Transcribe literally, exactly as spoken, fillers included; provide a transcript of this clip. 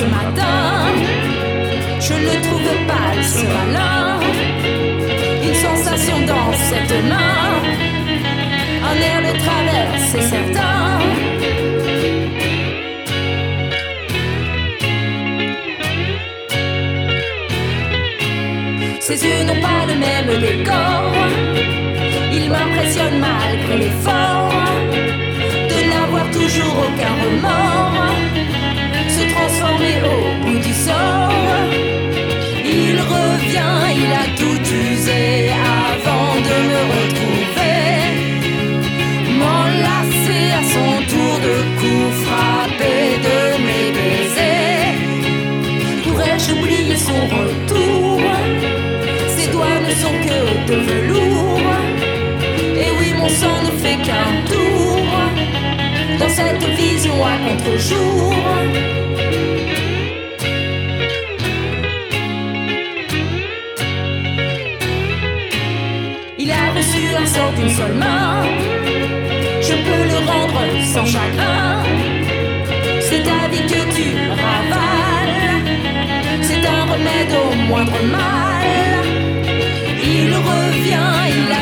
ce matin. Je ne trouve pas ce malin. Une sensation dans cette main. Un air de travers, c'est certain. Ses yeux n'ont pas le même décor. Il m'impressionne malgré l'effort de n'avoir toujours aucun remords. Se transformer au bout du sort. Il revient, il a tout usé avant de me retrouver. M'enlacer à son tour de cou, frapper de mes baisers. Pourrais-je oublier son retour? Ses doigts ne sont que de velours. Et oui, mon sang ne fait qu'un tour dans cette vision à contre-jour. Il a reçu un sort d'une seule main. Je peux le rendre sans chagrin. C'est ta vie que tu ravales. C'est un remède au moindre mal. Il revient, il